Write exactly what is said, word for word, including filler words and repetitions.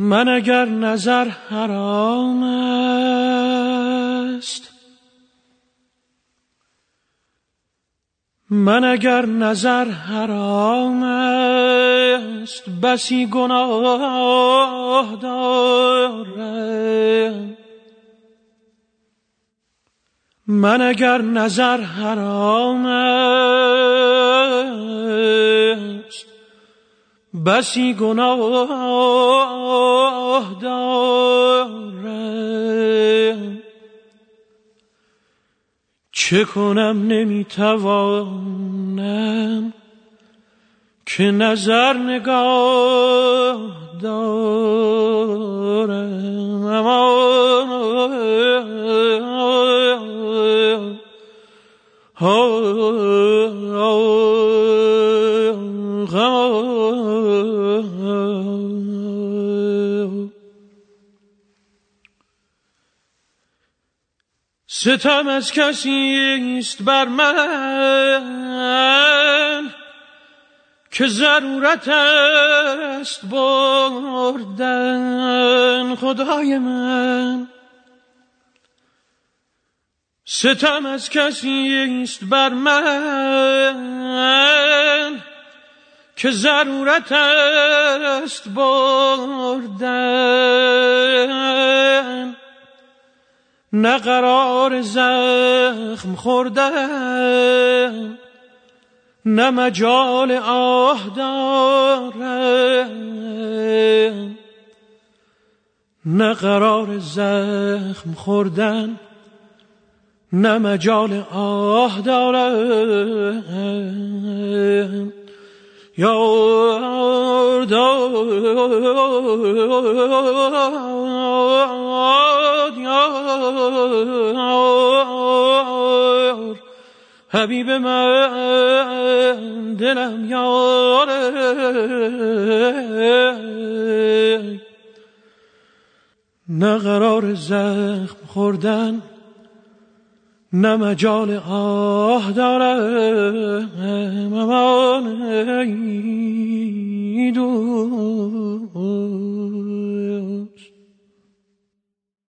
من اگر نظر حرام است، من اگر نظر حرام است، بسی گناه دارم. من اگر نظر حرام است، بسی گناه دارم. چه کنم نمیتوانم که نظر نگاه دارم. ستم از کسی است بر من که ضرورت است بردن خدای من. ستم از کسی است بر من که ضرورت است بردن، نه قرار زخم خوردن، نه مجال آه دارم. نه قرار زخم خوردن، نه مجال آه دارم. یار داد یار حبیب من، دلم یاره. نه قرار زخم خوردن، نه مجال آه دارم. امان ای دوست